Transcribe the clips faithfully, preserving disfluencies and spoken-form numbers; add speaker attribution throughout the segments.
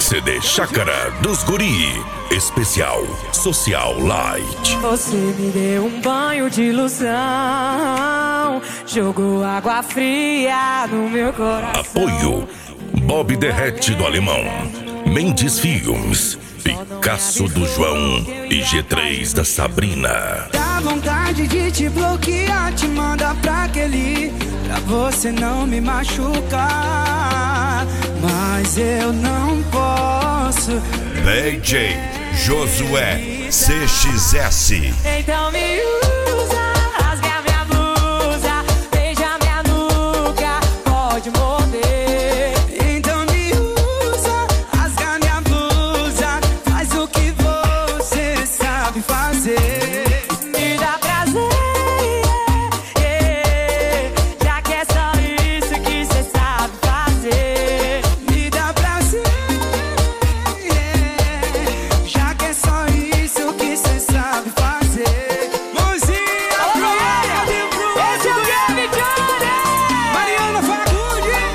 Speaker 1: C D Chácara dos Guri, especial Social Light.
Speaker 2: Você me deu um banho de ilusão, jogou água fria no meu coração.
Speaker 1: Apoio Bob Derrete do Alemão, Mendes Filmes, Picasso do João e G três da Sabrina.
Speaker 3: Dá vontade de te bloquear, te mandar pra aquele, pra você não me machucar, mas eu não posso.
Speaker 4: D J Josué C X S.
Speaker 2: Então me usa, rasga minha blusa, beija minha nuca, pode morder.
Speaker 3: Então me usa, rasga minha blusa, faz o que você sabe fazer.
Speaker 2: Me dá prazer, yeah, yeah, já que é só isso que cê sabe fazer.
Speaker 3: Me dá prazer, yeah, já que é só isso que cê sabe fazer. Mãozinha pro alto e pro outro.
Speaker 2: Esse é o Game Johnny,
Speaker 3: Mariana Fagundes.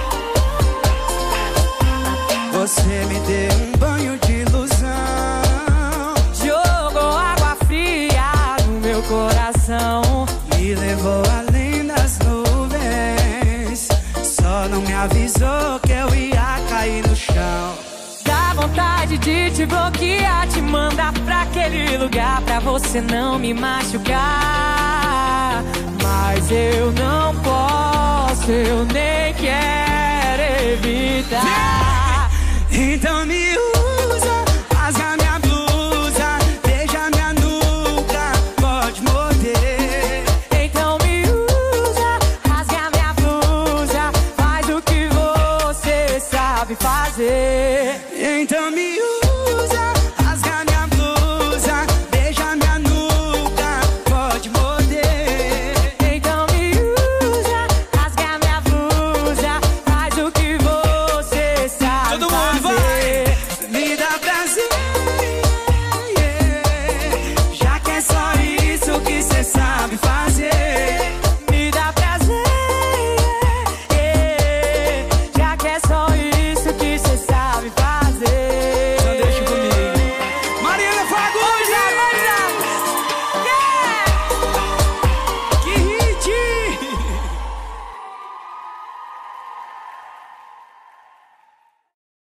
Speaker 3: Você me deu um banho de ilusão,
Speaker 2: jogou água fria no meu coração.
Speaker 3: me levou além das nuvens, só não me avisou que eu ia cair no chão.
Speaker 2: Dá vontade de te bloquear, te mandar pra aquele lugar, pra você não me machucar, mas eu não posso, eu nem quero evitar.
Speaker 3: Então me